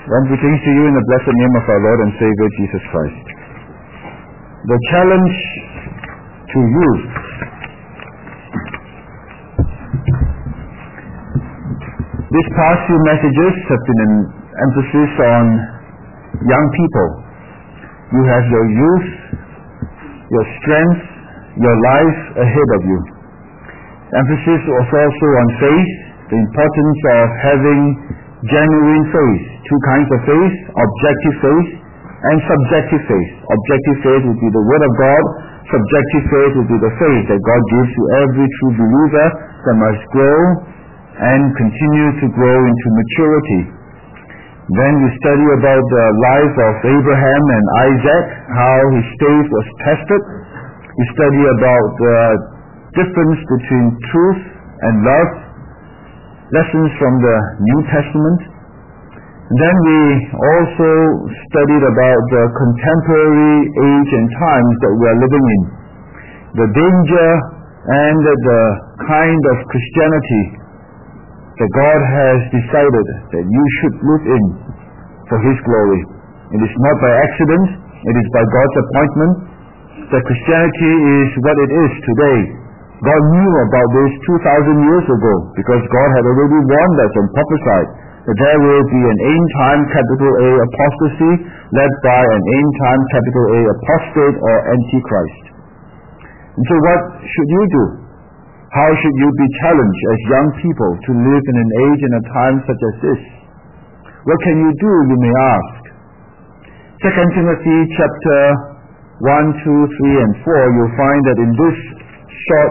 One greetings to you in the blessed name of our Lord and Savior Jesus Christ. The challenge to youth. These past few messages have been an emphasis on young people. You have your youth, your strength, your life ahead of you. Emphasis was also on faith, the importance of having genuine faith. Two kinds of faith, objective faith and subjective faith. Objective faith would be the Word of God. Subjective faith would be the faith that God gives to every true believer that must grow and continue to grow into maturity. Then we study about the life of Abraham and Isaac, how his faith was tested. We study about the difference between truth and love, lessons from the New Testament. Then we also studied about the contemporary age and times that we are living in, the danger and the kind of Christianity that God has decided that you should live in for His glory. It is not by accident, it is by God's appointment that Christianity is what it is today. God knew about this 2,000 years ago because God had already warned us and prophesied that there will be an end-time capital A apostasy led by an end-time capital A apostate or antichrist. And so what should you do? How should you be challenged as young people to live in an age and a time such as this? What can you do, you may ask? 2 Timothy chapter 1, 2, 3, and 4, you'll find that in this short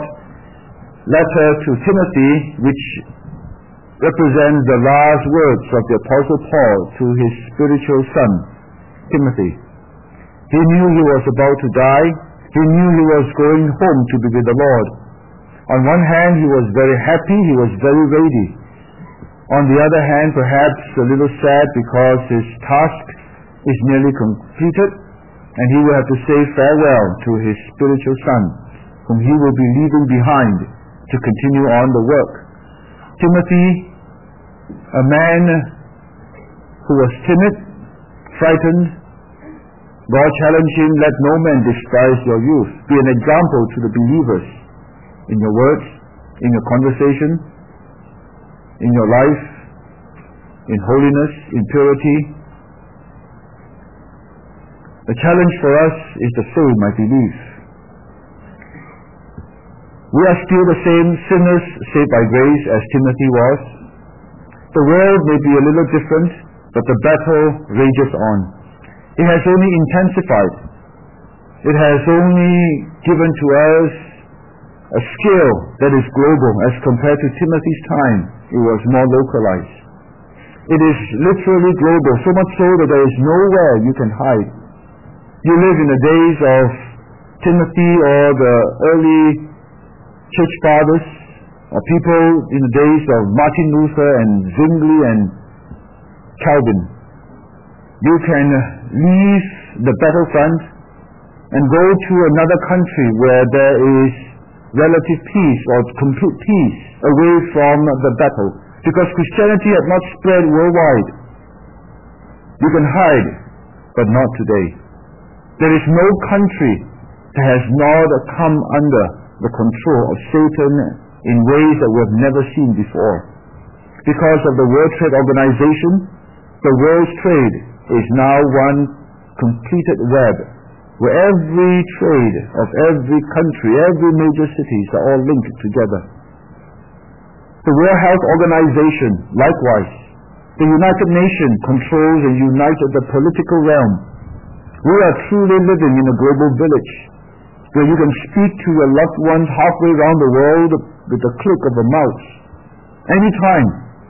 letter to Timothy, which represents the last words of the Apostle Paul to his spiritual son, Timothy. He knew he was about to die. He knew he was going home to be with the Lord. On one hand, he was very happy. He was very ready. On the other hand, perhaps a little sad because his task is nearly completed and he will have to say farewell to his spiritual son, whom he will be leaving behind to continue on the work. Timothy, a man who was timid, frightened, God challenged him, let no man despise your youth. Be an example to the believers in your words, in your conversation, in your life, in holiness, in purity. The challenge for us is the same, I believe. We are still the same sinners saved by grace as Timothy was. The world may be a little different, but the battle rages on. It has only intensified. It has only given to us a scale that is global as compared to Timothy's time. It was more localized. It is literally global, so much so that there is nowhere you can hide. You live in the days of Timothy or the early church fathers, or people in the days of Martin Luther and Zwingli and Calvin. You can leave the battlefront and go to another country where there is relative peace or complete peace away from the battle, because Christianity had not spread worldwide. You can hide, but not today. There is no country that has not come under the control of Satan in ways that we have never seen before. Because of the World Trade Organization, the world's trade is now one completed web, where every trade of every country, every major cities are all linked together. The World Health Organization, likewise. The United Nations controls and unites the political realm. We are truly living in a global village, where you can speak to your loved ones halfway around the world with the click of a mouse. Anytime,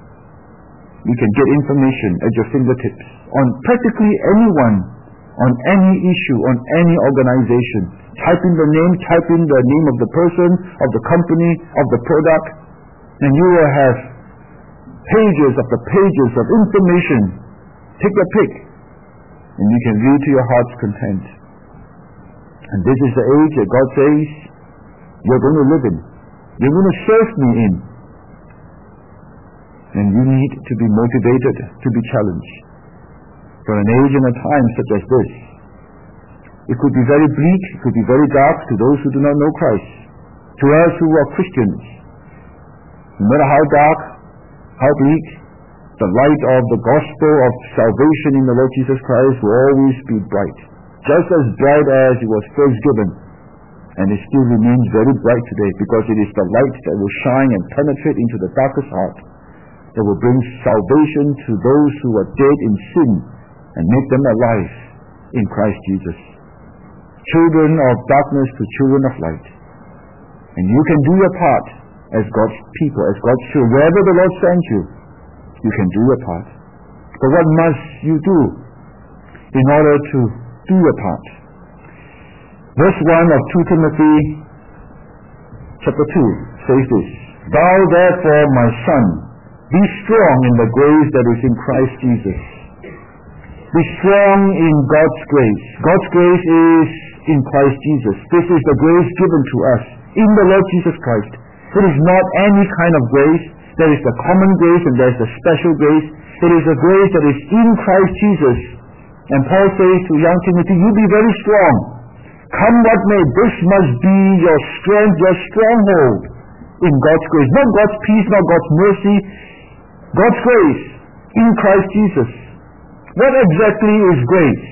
you can get information at your fingertips on practically anyone, on any issue, on any organization. Type in the name, type in the name of the person, of the company, of the product, and you will have pages after pages of information. Take your pick, and you can read to your heart's content. And this is the age that God says you're going to live in. You're going to serve me in. And you need to be motivated, to be challenged. for an age and a time such as this. It could be very bleak, it could be very dark to those who do not know Christ. To us who are Christians, no matter how dark, how bleak, the light of the gospel of salvation in the Lord Jesus Christ will always be bright. Just as bright as it was first given. And it still remains very bright today, because it is the light that will shine and penetrate into the darkest heart, that will bring salvation to those who are dead in sin and make them alive in Christ Jesus. Children of darkness to children of light. And you can do your part as God's people, as God's children. Wherever the Lord sends you, you can do your part. But what must you do in order to do your part? Verse 1 of 2 Timothy chapter 2 says this: Thou therefore, my son, be strong in the grace that is in Christ Jesus. Be strong in God's grace. God's grace is in Christ Jesus. This is the grace given to us in the Lord Jesus Christ. It is not any kind of grace. There is the common grace and there is the special grace. It is a grace that is in Christ Jesus. And Paul says to young Timothy, you be very strong. Come what may, this must be your strength, your stronghold in God's grace. Not God's peace, not God's mercy. God's grace in Christ Jesus. What exactly is grace?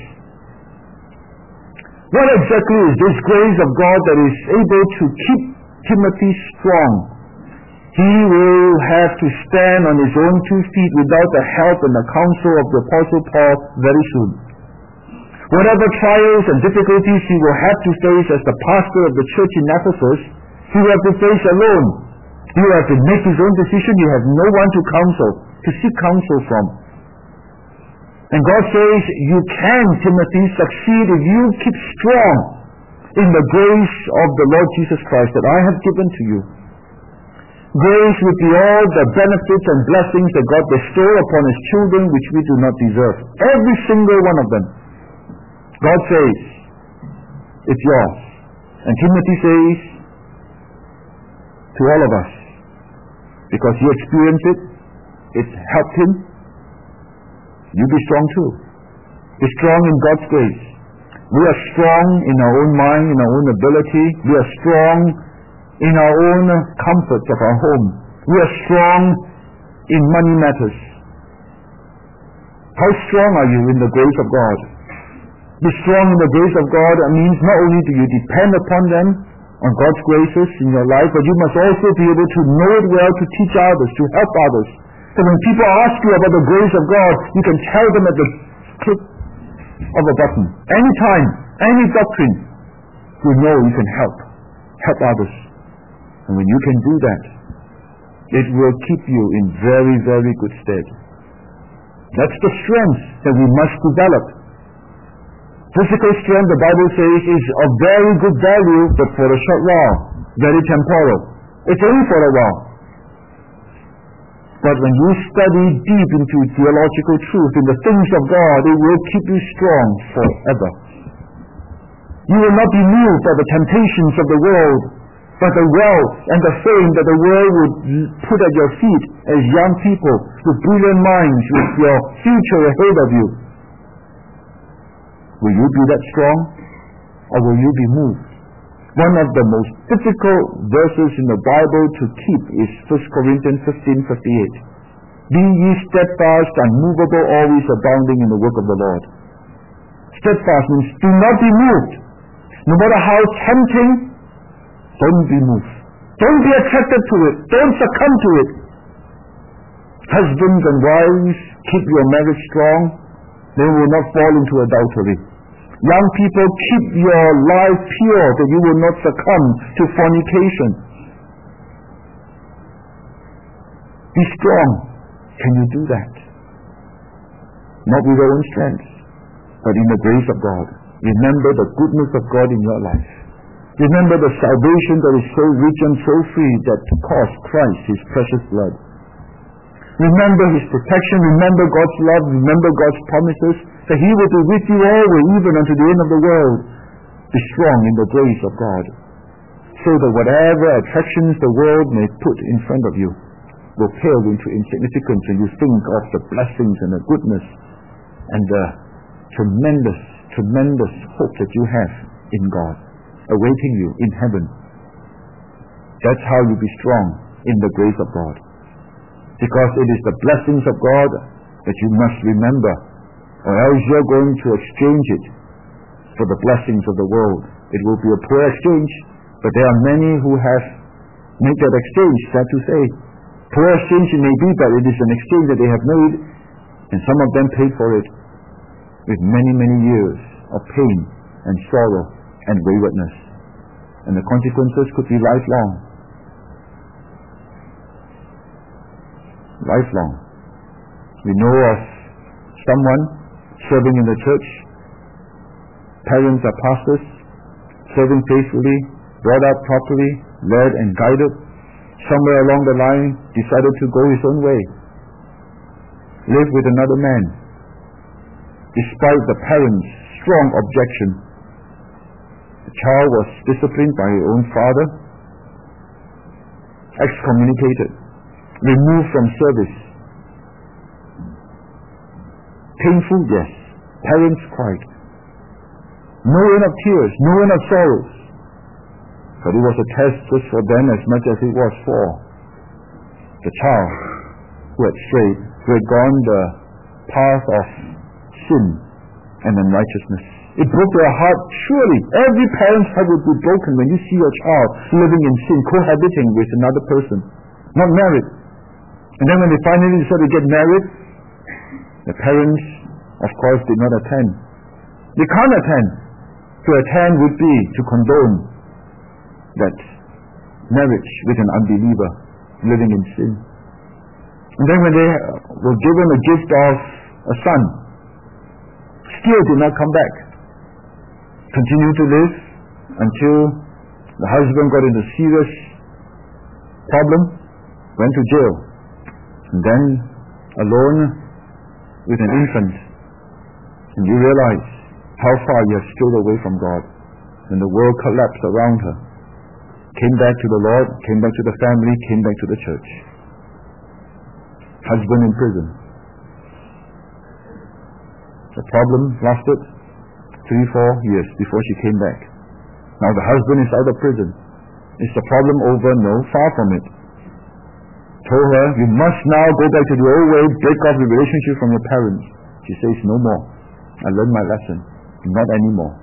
What exactly is this grace of God that is able to keep Timothy strong? He will have to stand on his own 2 feet without the help and the counsel of the Apostle Paul very soon. Whatever trials and difficulties he will have to face as the pastor of the church in Ephesus, he will have to face alone. He will have to make his own decision. He has no one to seek counsel from. And God says, you can, Timothy, succeed if you keep strong in the grace of the Lord Jesus Christ that I have given to you. Grace with all the benefits and blessings that God bestows upon His children which we do not deserve. Every single one of them. God says, it's yours. And Timothy says to all of us, because he experienced it, it helped him, you be strong too. Be strong in God's grace. We are strong in our own mind, in our own ability. We are strong in our own comforts of our home. We are strong in money matters. How strong are you in the grace of God? Be strong in the grace of God means not only do you depend upon them, on God's graces in your life, but you must also be able to know it well, to teach others, to help others. So when people ask you about the grace of God, you can tell them at the click of a button. Anytime, any doctrine, you know you can help others. And when you can do that, it will keep you in very, very good stead. That's the strength that we must develop. Physical strength, the Bible says, is of very good value, but for a short while, very temporal. It's only for a while. But when you study deep into theological truth, in the things of God, it will keep you strong forever. You will not be moved by the temptations of the world, but the wealth and the fame that the world would put at your feet as young people with brilliant minds, with your future ahead of you. Will you be that strong, or will you be moved? One of the most difficult verses in the Bible to keep is 1 Corinthians 15:58. Be ye steadfast, unmovable, always abounding in the work of the Lord. Steadfast means do not be moved. No matter how tempting, don't be moved. Don't be attracted to it. Don't succumb to it. Husbands and wives, keep your marriage strong. They will not fall into adultery. Young people, keep your life pure that you will not succumb to fornication. Be strong. Can you do that? Not with your own strength, but in the grace of God. Remember the goodness of God in your life. Remember the salvation that is so rich and so free that cost Christ His precious blood. Remember His protection, remember God's love, remember God's promises, that He will be with you always, even unto the end of the world. Be strong in the grace of God, so that whatever attractions the world may put in front of you will pale into insignificance when you think of the blessings and the goodness and the tremendous, tremendous hope that you have in God, awaiting you in heaven. That's how you be strong in the grace of God. Because it is the blessings of God that you must remember, or else you're going to exchange it for the blessings of the world. It will be a poor exchange, but there are many who have made that exchange, sad to say. Poor exchange it may be, but it is an exchange that they have made, and some of them paid for it with many, many years of pain and sorrow and waywardness. And the consequences could be lifelong. Lifelong. We know of someone serving in the church. Parents are pastors, serving faithfully, brought up properly, led and guided. Somewhere along the line, decided to go his own way. Live with another man. Despite the parents' strong objection, the child was disciplined by his own father, excommunicated, removed from service. Painful, yes. Parents cried. No end of tears, no end of sorrows. But it was a test just for them as much as it was for the child who had strayed, who had gone the path of sin and unrighteousness. It broke their heart. Surely every parent's heart would be broken when you see your child living in sin, cohabiting with another person, not married. And then when they finally decided to get married, the parents, of course, did not attend. They can't attend. To attend would be to condone that marriage with an unbeliever living in sin. And then when they were given a gift of a son, still did not come back. Continued to live until the husband got into serious problem, went to jail, and then alone with an infant. And you realize how far you have strayed away from God. And the world collapsed around her. Came back to the Lord, came back to the family, came back to the church. Husband in prison. The problem lasted 3-4 years before she came back. Now the husband is out of prison. Is the problem over? No, far from it. Told her, you must now go back to the old way, break off the relationship from your parents. She says, no more. I learned my lesson. Not anymore.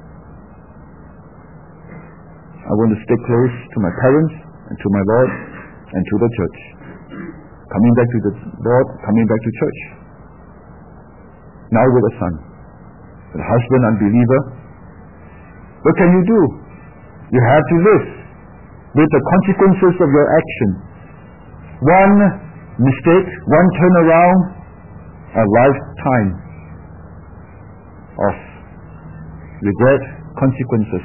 I want to stay close to my parents and to my Lord and to the church. Coming back to the Lord, coming back to church. Now with a son. The husband unbeliever. What can you do? You have to live with the consequences of your action. One mistake, one turnaround, a lifetime of regret, consequences.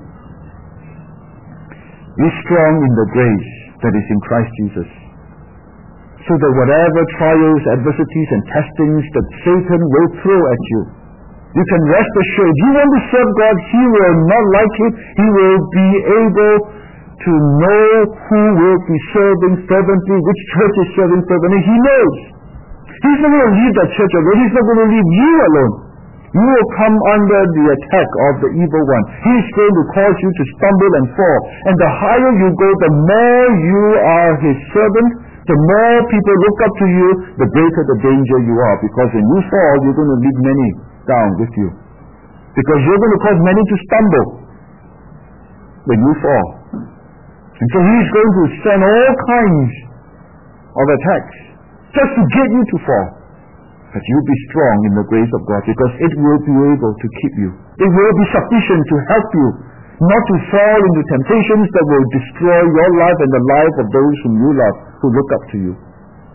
Be strong in the grace that is in Christ Jesus, so that whatever trials, adversities and testings that Satan will throw at you, you can rest assured. If you want to serve God, He will not like it. He will be able to know who will be serving fervently, which church is serving fervently. He knows. He's not going to leave that church alone. He's not going to leave you alone. You will come under the attack of the evil one. He is going to cause you to stumble and fall. And the higher you go, the more you are His servant, the more people look up to you, the greater the danger you are. Because when you fall, you're going to lead many down with you. Because you're going to cause many to stumble when you fall. And so He's going to send all kinds of attacks just to get you to fall. But you be strong in the grace of God, because it will be able to keep you. It will be sufficient to help you not to fall into temptations that will destroy your life and the life of those whom you love, who look up to you.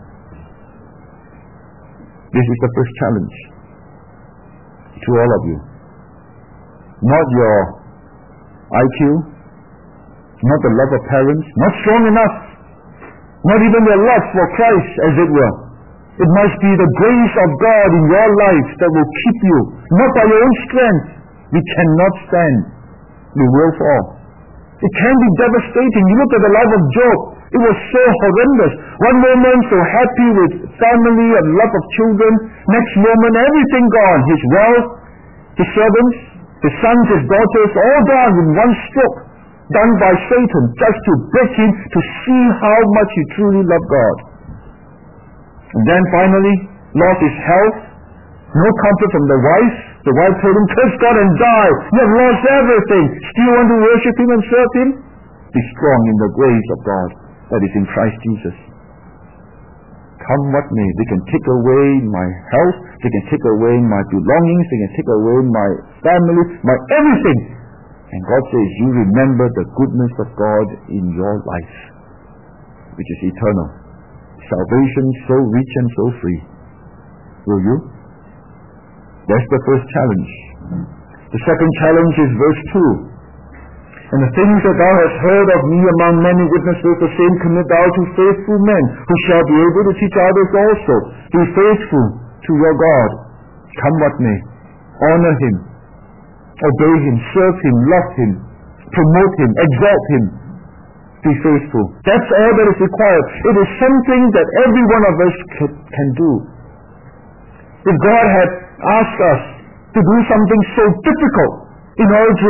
This is the first challenge to all of you. Not your IQ, not the love of parents, not strong enough, not even their love for Christ, as it were. It must be the grace of God in your life that will keep you, not by your own strength. We cannot stand. We will fall. It can be devastating. You look at the life of Job. It was so horrendous. One moment so happy with family and love of children. Next moment everything gone. His wealth, his servants, his sons, his daughters, all down in one stroke, done by Satan, just to break him to see how much he truly loved God. And then finally, lost his health, no comfort from the wife. The wife told him, curse God and die. You have lost everything. Still want to worship him and serve him? Be strong in the grace of God that is in Christ Jesus. Come what may, they can take away my health, they can take away my belongings, they can take away my family, my everything. And God says, you remember the goodness of God in your life, which is eternal. Salvation so rich and so free. Will you? That's the first challenge. The second challenge is verse 2. And the things that thou hast heard of me among many witnesses, the same commit thou to faithful men, who shall be able to teach others also. Be faithful to your God. Come what may. Honor him. Obey him. Serve him. Love him. Promote him. Exalt him. Be faithful. That's all that is required. It is something that every one of us can do. If God had asked us to do something so difficult in order to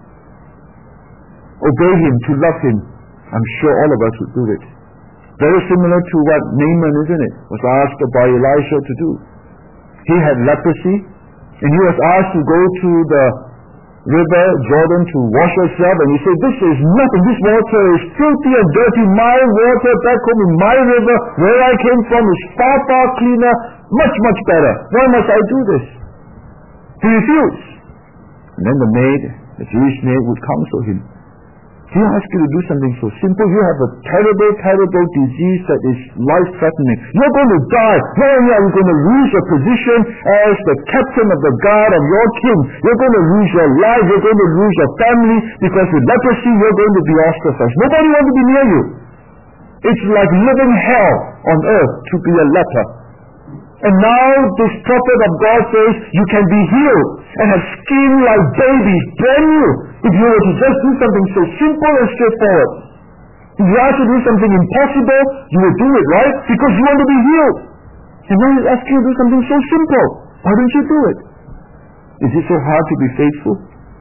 obey him, to love him, I'm sure all of us would do it. Very similar to what Naaman, isn't it, was asked by Elisha to do. He had leprosy, and he was asked to go to the river Jordan to wash himself, and he said, this is nothing, this water is filthy and dirty. My water back home in my river, where I came from, is far, far cleaner, much, much better. Why must I do this? He refused. And then the Jewish maid would counsel him. He asked you to do something so simple. You have a terrible, terrible disease that is life-threatening. You're going to die. Not only are you going to lose your position as the captain of the guard of your king, you're going to lose your life, you're going to lose your family, because with leprosy you're going to be ostracized. Nobody wants to be near you. It's like living hell on earth to be a leper. And now this prophet of God says you can be healed and have skin like babies, brand new. If you were to just do something so simple and straightforward. If you ask to do something impossible, you will do it, right? Because you want to be healed. And now he's asking you to do something so simple. Why don't you do it? Is it so hard to be faithful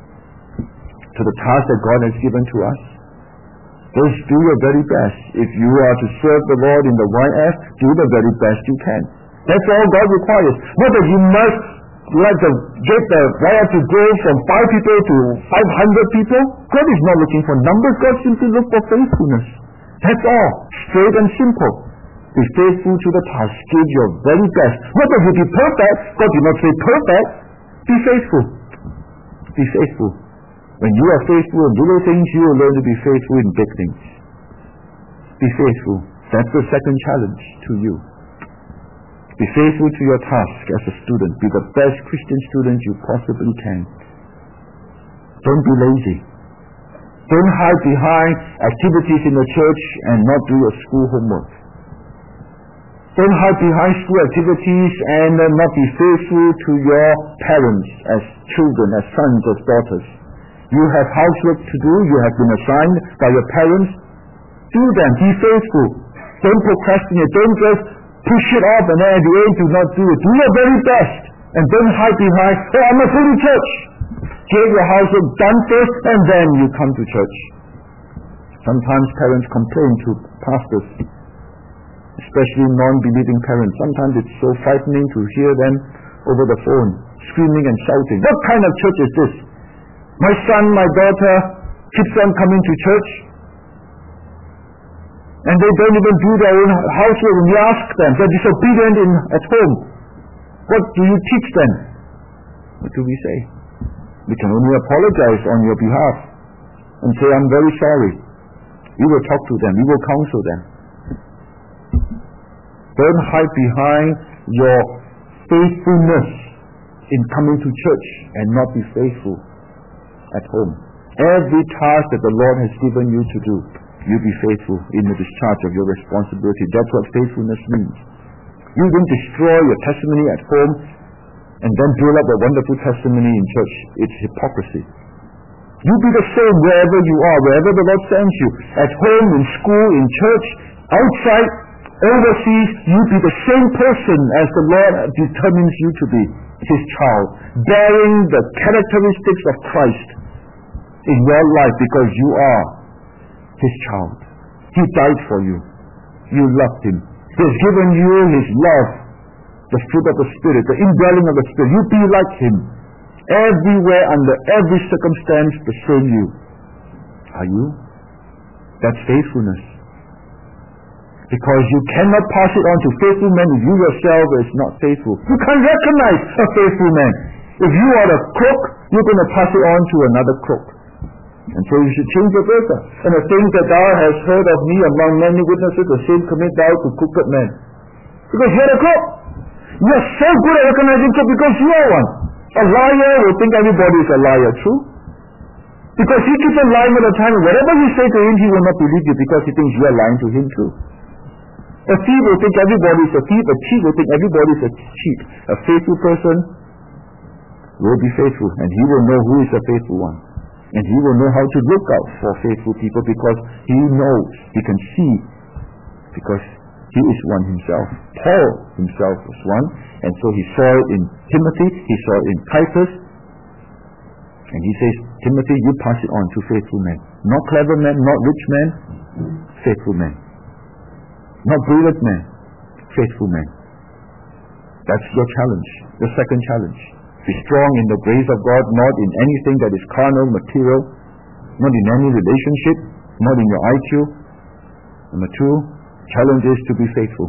to the task that God has given to us? Just do your very best. If you are to serve the Lord in the YF, do the very best you can. That's all God requires. Not that you must get the YF to go from 5 people to 500 people. God is not looking for numbers. God simply looks for faithfulness. That's all. Straight and simple. Be faithful to the task. Give your very best. Not that you be perfect. God did not say perfect. Be faithful. Be faithful. When you are faithful in little things, you will learn to be faithful in big things. Be faithful. That's the second challenge to you. Be faithful to your task as a student. Be the best Christian student you possibly can. Don't be lazy. Don't hide behind activities in the church and not do your school homework. Don't hide behind school activities and not be faithful to your parents as children, as sons, as daughters. You have housework to do. You have been assigned by your parents. Do them. Be faithful. Don't procrastinate. Don't just push it off and then at the end do not do it. Do your very best. And don't hide behind, I'm not going to church. Get your housework done first and then you come to church. Sometimes parents complain to pastors, especially non-believing parents. Sometimes it's so frightening to hear them over the phone, screaming and shouting. What kind of church is this? My son, my daughter keeps on coming to church, and they don't even do their own housework. When you ask them, they're disobedient at home. What do you teach them? What do we say? We can only apologize on your behalf and say, I'm very sorry. We will talk to them. We will counsel them. Don't hide behind your faithfulness in coming to church and not be faithful at home. Every task that the Lord has given you to do, you be faithful in the discharge of your responsibility. That's what faithfulness means. You don't destroy your testimony at home and then build up a wonderful testimony in church. It's hypocrisy. You be the same wherever you are, wherever the Lord sends you. At home, in school, in church, outside, overseas, you be the same person as the Lord determines you to be, His child, bearing the characteristics of Christ in your life because you are His child. He died for you. You loved Him. He has given you His love, the fruit of the Spirit, the indwelling of the Spirit. You be like Him. Everywhere, under every circumstance, the same you. Are you? That's faithfulness. Because you cannot pass it on to faithful men if you yourself is not faithful. You can't recognize a faithful man. If you are a crook, you're going to pass it on to another crook. And so you should change your better. And the things that thou hast heard of me among many witnesses, the same commit thou to crooked men. Because you're a crook. You're so good at recognizing crook because you are one. A liar will think everybody is a liar, true? Because he keeps on lying all the time. Whatever you say to him, he will not believe you because he thinks you are lying to him too. A thief will think everybody is a thief. A cheat will think everybody is a cheat. A faithful person will be faithful, and he will know who is a faithful one. And he will know how to look out for faithful people because he knows, he can see, because he is one himself. Paul himself was one, and so he saw it in Timothy, he saw it in Titus, and he says, Timothy, you pass it on to faithful men. Not clever men, not rich men, faithful men. Not brilliant men, faithful men. That's your challenge, the second challenge. Be strong in the grace of God, not in anything that is carnal, material, not in any relationship, not in your IQ. Number two, challenge is to be faithful.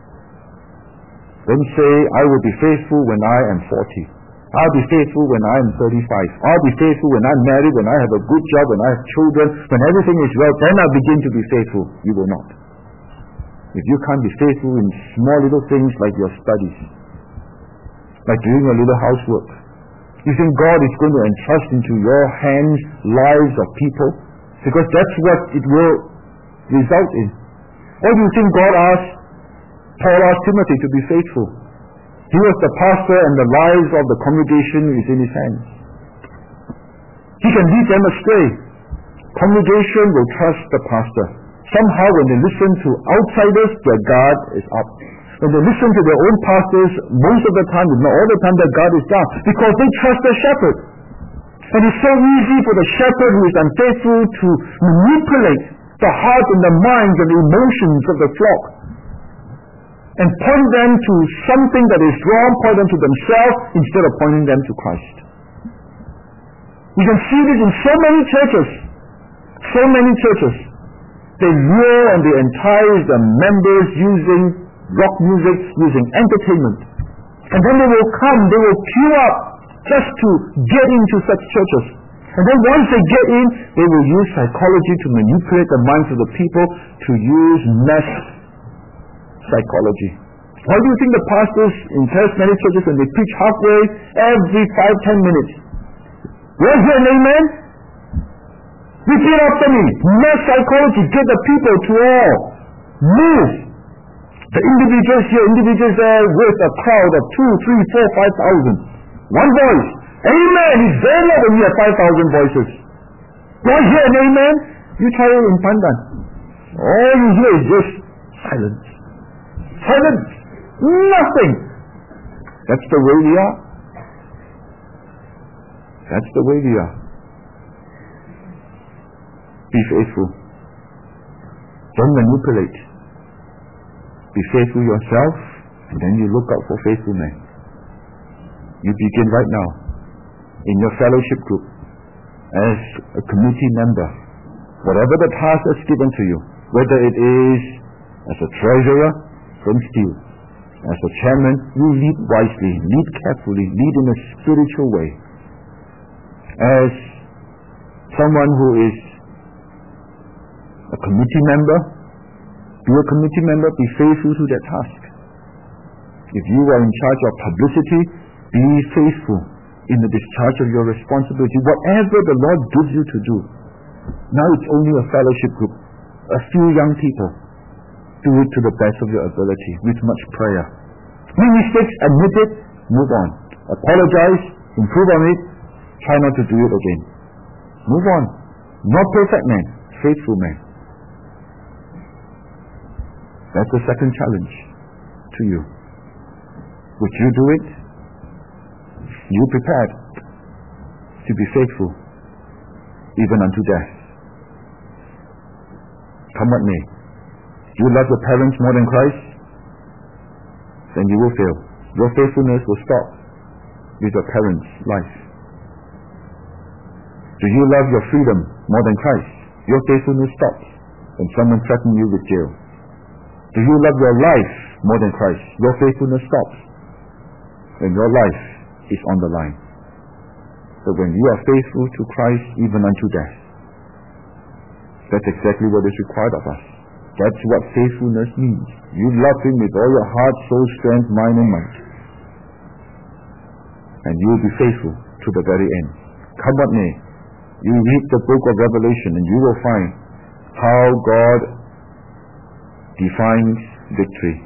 Don't say, I will be faithful when I am 40. I'll be faithful when I am 35. I'll be faithful when I'm married, when I have a good job, when I have children, when everything is well, then I'll begin to be faithful. You will not. If you can't be faithful in small little things like your studies, like doing a little housework, you think God is going to entrust into your hands lives of people? Because that's what it will result in. Or do you think God Paul asked Timothy to be faithful? He was the pastor and the lives of the congregation is in his hands. He can lead them astray. Congregation will trust the pastor. Somehow when they listen to outsiders, their guard is up. When they listen to their own pastors, most of the time, if not all the time, their guard is down. Because they trust the shepherd. And it's so easy for the shepherd who is unfaithful to manipulate the heart and the minds and the emotions of the flock and point them to something that is wrong, point them to themselves instead of pointing them to Christ. We can see this in so many churches. So many churches. They lure and they entice the members using rock music, using entertainment. And then they will come, they will queue up just to get into such churches. And then once they get in, they will use psychology to manipulate the minds of the people, to use mass psychology. Why do you think the pastors in charismatic churches, when they preach halfway, every 5-10 minutes, was there an amen? Repeat after me. Mass psychology, get the people to all move. The individuals here, individuals there, with a crowd of 2, 3, 4, 5,000. One voice. Amen. It's very loud when you have 5,000 voices. Do I hear an amen? You try it in Pandan. All you hear is just silence. Silence. Nothing. That's the way we are. That's the way we are. Be faithful. Don't manipulate. Be faithful yourself, and then you look out for faithful men. You begin right now in your fellowship group as a committee member. Whatever the task is given to you, whether it is as a treasurer, don't steal. As a chairman, you lead wisely, lead carefully, lead in a spiritual way. As someone who is a committee member, be a committee member, be faithful to that task. If you are in charge of publicity, be faithful in the discharge of your responsibility. Whatever the Lord gives you to do. Now it's only a fellowship group, a few young people. Do it to the best of your ability, with much prayer. Make mistakes, admit it, move on. Apologize, improve on it, try not to do it again. Move on. Not perfect man, faithful man. That's the second challenge to you. Would you do it? You prepared to be faithful even unto death. Come what may. You love your parents more than Christ? Then you will fail. Your faithfulness will stop with your parents' life. Do you love your freedom more than Christ? Your faithfulness stops when someone threatens you with jail. Do you love your life more than Christ? Your faithfulness stops when your life is on the line. But when you are faithful to Christ even unto death, that's exactly what is required of us. That's what faithfulness means. You love Him with all your heart, soul, strength, mind and might. And you will be faithful to the very end. Come what may, you read the book of Revelation and you will find how God defines victory.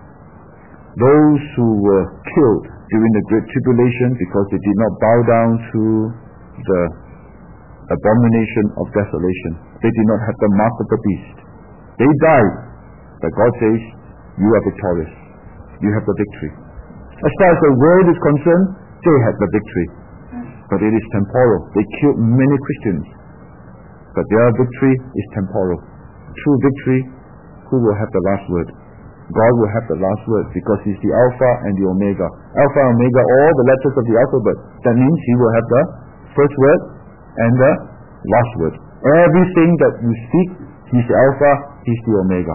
Those who were killed during the Great Tribulation because they did not bow down to the abomination of desolation. They did not have the mark of the beast. They died. But God says, you are victorious. You have the victory. As far as the world is concerned, they had the victory. But it is temporal. They killed many Christians. But their victory is temporal. True victory, who will have the last word? God will have the last word because He's the Alpha and the Omega. Alpha and Omega, all the letters of the alphabet. That means He will have the first word and the last word. Everything that you speak, He's the Alpha, He's the Omega.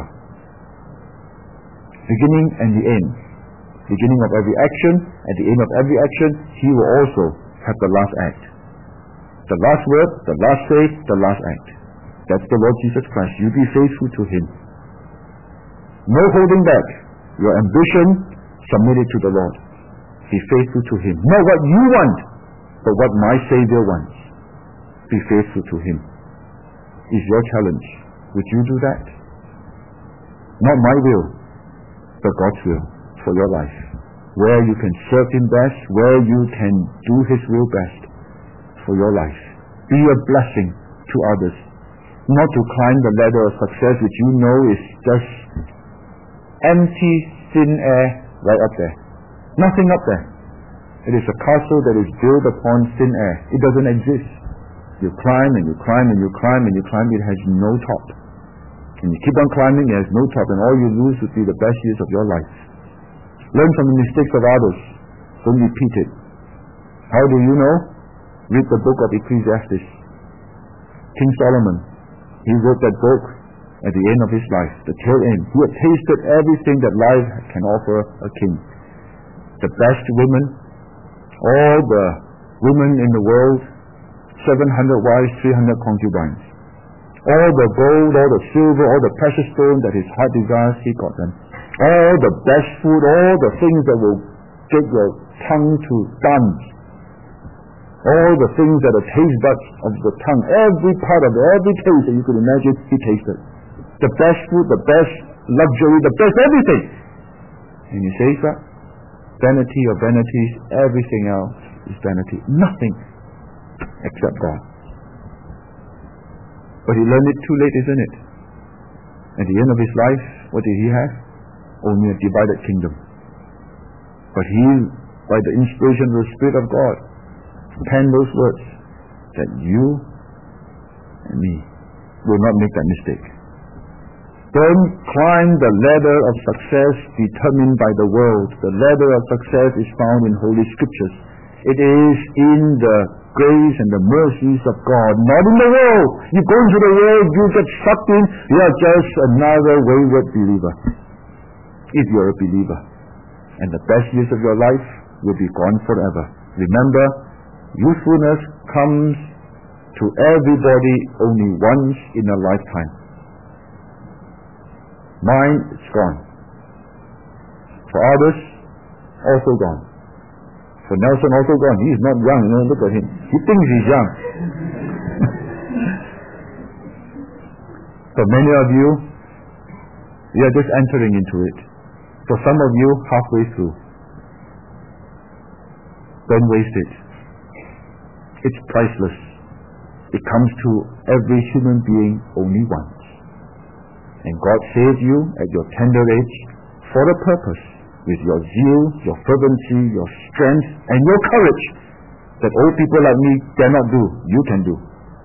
Beginning and the end. Beginning of every action, at the end of every action, He will also have the last act. The last word, the last say, the last act. That's the Lord Jesus Christ. You be faithful to Him. No holding back. Your ambition, submit it to the Lord. Be faithful to Him. Not what you want, but what my Savior wants. Be faithful to Him. Is your challenge. Would you do that? Not my will, but God's will for your life. Where you can serve Him best, where you can do His will best for your life. Be a blessing to others. Not to climb the ladder of success which you know is just empty thin air right up there. Nothing up there. It is a castle that is built upon thin air. It doesn't exist. You climb and you climb and you climb and you climb, it has no top. And you keep on climbing, it has no top, and all you lose would be the best years of your life. Learn from the mistakes of others. Don't repeat it. How do you know? Read the book of Ecclesiastes. King Solomon, he wrote that book at the end of his life, the tail end. He had tasted everything that life can offer a king. The best women, all the women in the world, 700 wives, 300 concubines. All the gold, all the silver, all the precious stones that his heart desires, he got them. All the best food, all the things that will get your tongue to dance. All the things that are taste buds of the tongue, every part of every taste that you could imagine, he tasted. The best food, the best luxury, the best everything. And he says that vanity of vanities, everything else is vanity. Nothing except God. But he learned it too late, isn't it? At the end of his life, what did he have? Only a divided kingdom. But he, by the inspiration of the Spirit of God, penned those words that you and me will not make that mistake. Don't climb the ladder of success determined by the world. The ladder of success is found in Holy Scriptures. It is in the grace and the mercies of God, not in the world. You go into the world, you get sucked in, you are just another wayward believer. If you're a believer. And the best years of your life will be gone forever. Remember, youthfulness comes to everybody only once in a lifetime. Mine is gone. For others, also gone. For Nelson, also gone. He's not young, look at him. He thinks he's young. For many of you, you are just entering into it. For some of you, halfway through. Don't waste it. It's priceless. It comes to every human being only once. And God saved you at your tender age for a purpose, with your zeal, your fervency, your strength, and your courage that old people like me cannot do, you can do.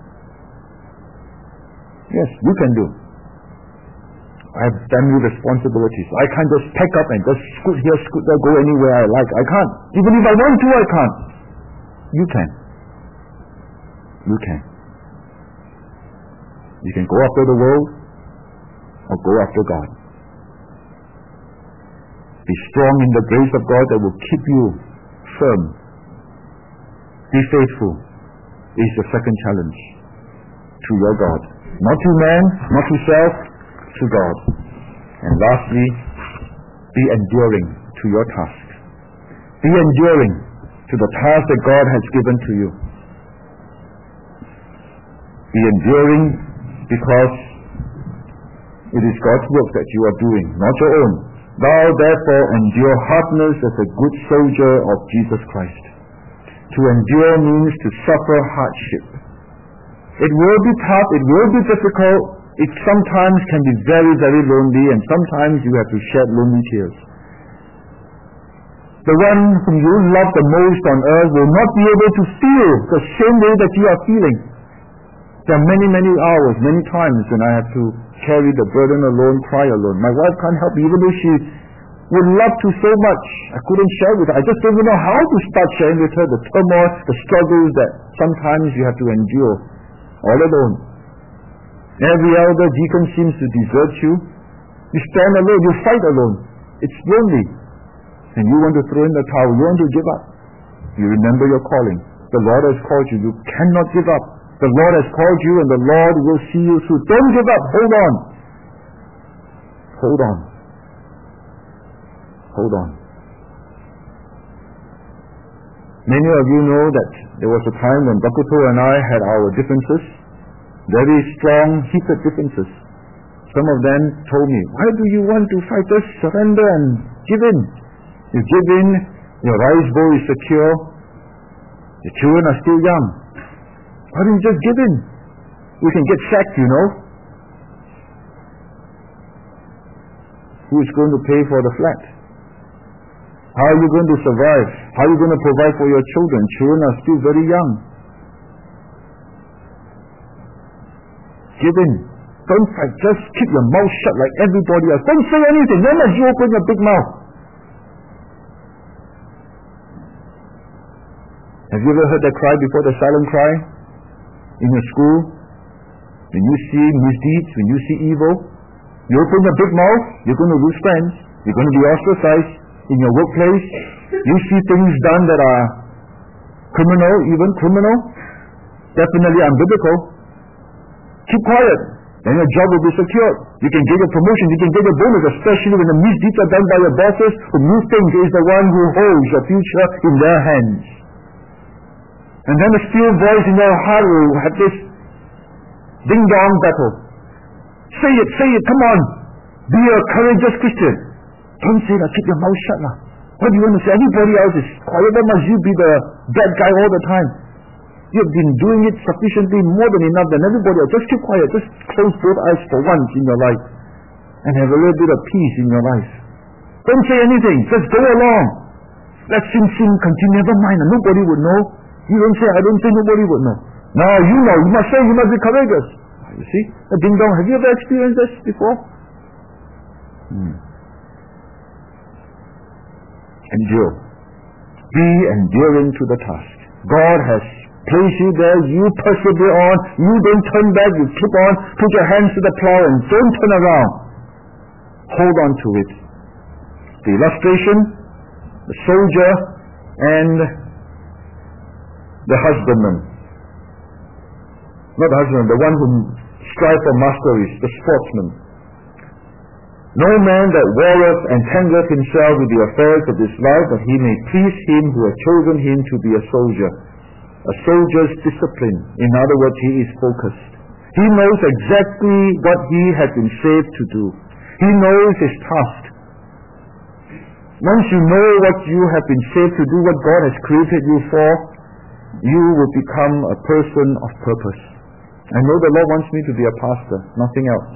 Yes, you can do. I have family responsibilities. I can't just pack up and just scoot here, scoot there, go anywhere I like. I can't. Even if I want to, I can't. You can. You can. You can go after the world or go after God. Be strong in the grace of God that will keep you firm. Be faithful is the second challenge to your God. Not to man, not to self, to God. And lastly, be enduring to your task. Be enduring to the task that God has given to you. Be enduring because it is God's work that you are doing, not your own. Thou therefore endure hardness as a good soldier of Jesus Christ. To endure means to suffer hardship. It will be tough, it will be difficult, it sometimes can be very, very lonely, and sometimes you have to shed lonely tears. The one whom you love the most on earth will not be able to feel the same way that you are feeling. There are many, many hours, many times when I have to carry the burden alone, cry alone. My wife can't help me, even though she would love to so much. I couldn't share with her. I just don't even know how to start sharing with her the turmoil, the struggles that sometimes you have to endure all alone. Every elder deacon seems to desert you. You stand alone, you fight alone. It's lonely. And you want to throw in the towel, you want to give up. You remember your calling. The Lord has called you. You cannot give up. The Lord has called you and the Lord will see you through. Don't give up. Hold on. Hold on. Hold on. Many of you know that there was a time when Bakuto and I had our differences, very strong, heated differences. Some of them told me, why do you want to fight? Just surrender and give in. You give in, your rice bowl is secure, your children are still young. Why don't you just give in? You can get sacked, you know. Who is going to pay for the flat? How are you going to survive? How are you going to provide for your children? Children are still very young. Give in. Don't fight. Just keep your mouth shut like everybody else. Don't say anything. When must you open your big mouth? Have you ever heard that cry before the silent cry? In your school? When you see misdeeds, when you see evil, you open your big mouth, you're going to lose friends. You're going to be ostracized. In your workplace, you see things done that are criminal, even criminal, definitely unbiblical. Keep quiet, and your job will be secured. You can get a promotion, you can get a bonus, especially when the misdeeds are done by your bosses who you think is the one who holds your future in their hands. And then a still voice in your heart will have this ding-dong battle. Say it, come on. Be a courageous Christian. Don't say that, keep your mouth shut now. What do you want to say? Everybody else is quiet. Why must you be the bad guy all the time? You've been doing it sufficiently more than enough than everybody else. Just keep quiet. Just close both eyes for once in your life and have a little bit of peace in your life. Don't say anything. Just go along. Let sin continue. Never mind. Nobody would know. You don't say, I don't think nobody would know. No, you know. You must say, you must be courageous. You see? A ding dong. Have you ever experienced this before? Endure. Be enduring to the task. God has placed you there. You persevere on. You don't turn back. You keep on. Put your hands to the plow and don't turn around. Hold on to it. The illustration, the soldier and the husbandman. Not the husbandman, the one who strives for masteries, the sportsman. No man that warreth entangleth himself with the affairs of this life, that he may please him who hath chosen him to be a soldier. A soldier's discipline. In other words, he is focused. He knows exactly what he has been saved to do. He knows his task. Once you know what you have been saved to do, what God has created you for, you will become a person of purpose. I know the Lord wants me to be a pastor, nothing else.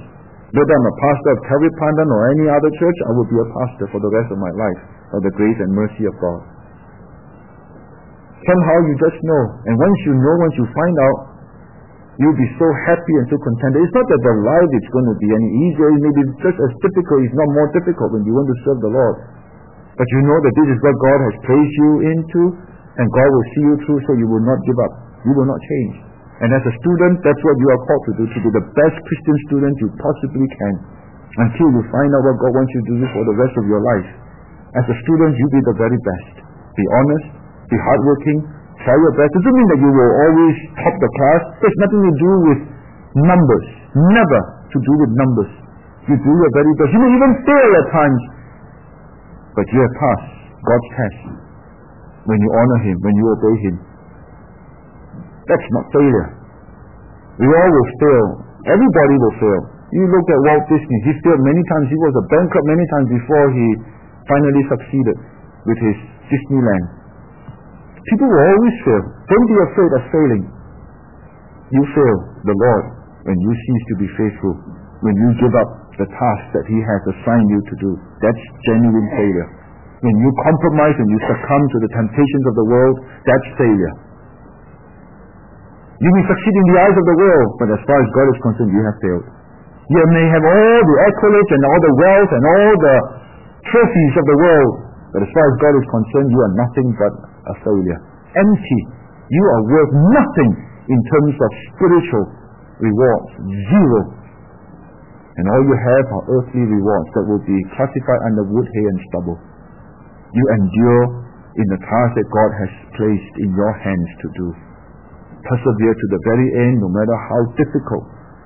Whether I'm a pastor of Calvary Pandan or any other church, I will be a pastor for the rest of my life by the grace and mercy of God. Somehow you just know, and once you find out, you'll be so happy and so contented. It's not that the life is going to be any easier. It may be just as difficult, if not more difficult, when you want to serve the Lord. But you know that this is what God has placed you into, and God will see you through, so you will not give up. You will not change. And as a student, that's what you are called to do, to be the best Christian student you possibly can, until you find out what God wants you to do for the rest of your life. As a student, you be the very best. Be honest, be hardworking, try your best. It doesn't mean that you will always top the class. There's nothing to do with numbers. Never to do with numbers. You do your very best. You may even fail at times, but you have passed God's test when you honor Him, when you obey Him. That's not failure. We all will fail. Everybody will fail. You look at Walt Disney. He failed many times. He was a bankrupt many times before he finally succeeded with his Disneyland. People will always fail. Don't be afraid of failing. You fail the Lord when you cease to be faithful, when you give up the task that He has assigned you to do. That's genuine failure. When you compromise and you succumb to the temptations of the world, that's failure. You may succeed in the eyes of the world, but as far as God is concerned, you have failed. You may have all the accolades and all the wealth and all the trophies of the world, but as far as God is concerned, you are nothing but a failure. Empty. You are worth nothing in terms of spiritual rewards. Zero. And all you have are earthly rewards that will be classified under wood, hay, and stubble. You endure in the task that God has placed in your hands to do. Persevere to the very end, no matter how difficult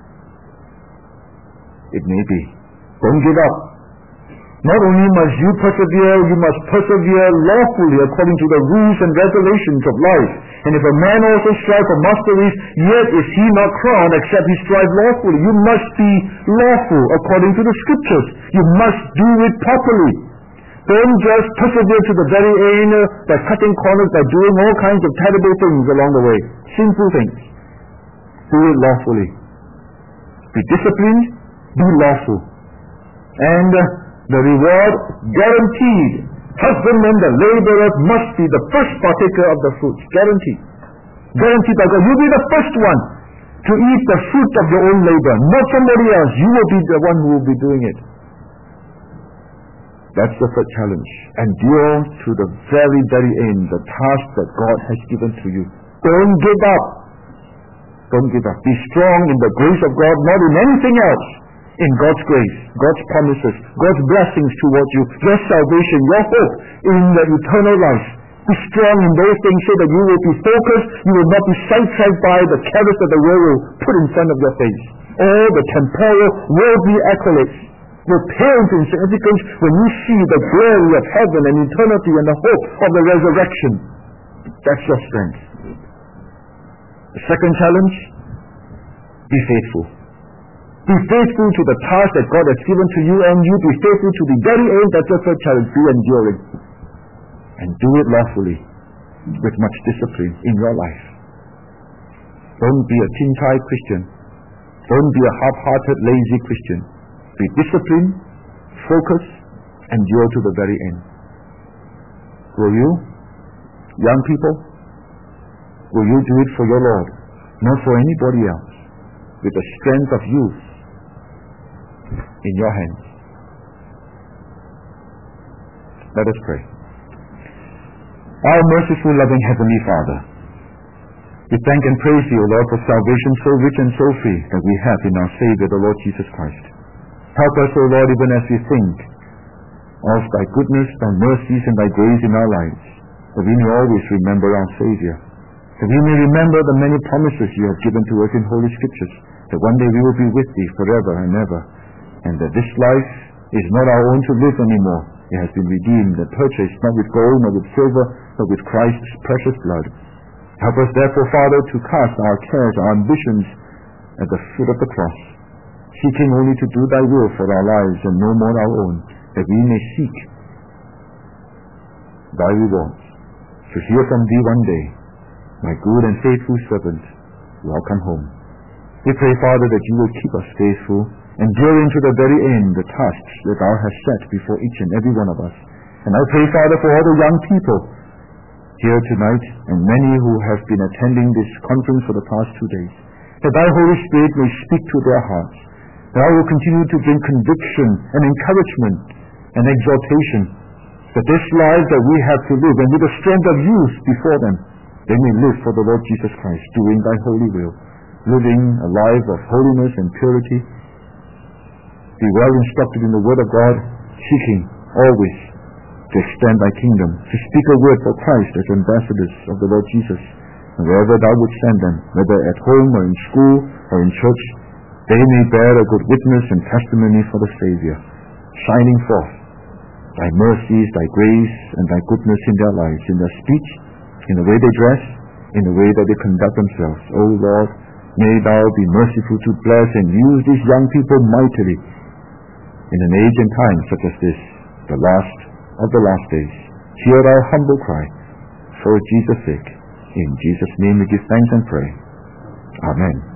it may be. Don't give up. Not only must you persevere, you must persevere lawfully according to the rules and regulations of life. And if a man also strive for masteries, yet is he not crowned except he strive lawfully. You must be lawful according to the scriptures. You must do it properly. Don't just persevere to the very end by cutting corners, by doing all kinds of terrible things along the way. Sinful things. Do it lawfully. Be disciplined, be lawful. And the reward guaranteed. Husbandmen, the laborers must be the first partaker of the fruits. Guaranteed. Guaranteed by God. You'll be the first one to eat the fruit of your own labor. Not somebody else. You will be the one who will be doing it. That's the third challenge. Endure to the very, very end the task that God has given to you. Don't give up. Don't give up. Be strong in the grace of God, not in anything else. In God's grace, God's promises, God's blessings towards you, your salvation, your hope in the eternal life. Be strong in those things so that you will be focused. You will not be sidetracked by the cares that the world will put in front of your face. All the temporal, worldly accolades will pale into insignificance when you see the glory of heaven and eternity and the hope of the resurrection. That's your strength. The second challenge, be faithful. Be faithful to the task that God has given to you, and you be faithful to the very end. That's your third challenge. Be enduring. And do it lawfully, with much discipline in your life. Don't be a tin-tie Christian. Don't be a half-hearted, lazy Christian. Be disciplined, focus, endure to the very end. Will you, young people, will you do it for your Lord, not for anybody else, with the strength of youth in your hands? Let us pray. Our merciful, loving Heavenly Father, we thank and praise you, O Lord, for salvation so rich and so free that we have in our Savior, the Lord Jesus Christ. Help us, O Lord, even as we think of thy goodness, thy mercies, and thy grace in our lives, that we may always remember our Savior, that we may remember the many promises you have given to us in Holy Scriptures, that one day we will be with thee forever and ever, and that this life is not our own to live anymore. It has been redeemed and purchased, not with gold, nor with silver, but with Christ's precious blood. Help us therefore, Father, to cast our cares, our ambitions at the foot of the cross, seeking only to do thy will for our lives and no more our own, that we may seek thy rewards, to hear from thee one day, my good and faithful servant, welcome home. We pray, Father, that you will keep us faithful enduring to the very end the tasks that thou hast set before each and every one of us. And I pray, Father, for all the young people here tonight and many who have been attending this conference for the past 2 days, that thy Holy Spirit may speak to their hearts. Thou will continue to bring conviction and encouragement and exhortation, that this life that we have to live, and with the strength of youth before them, they may live for the Lord Jesus Christ, doing thy holy will, living a life of holiness and purity. Be well instructed in the word of God, seeking always to extend thy kingdom, to speak a word for Christ as ambassadors of the Lord Jesus. And wherever thou would send them, whether at home or in school or in church, they may bear a good witness and testimony for the Savior, shining forth thy mercies, thy grace, and thy goodness in their lives, in their speech, in the way they dress, in the way that they conduct themselves. O Lord, may thou be merciful to bless and use these young people mightily in an age and time such as this, the last of the last days. Hear our humble cry for Jesus' sake. In Jesus' name we give thanks and pray. Amen.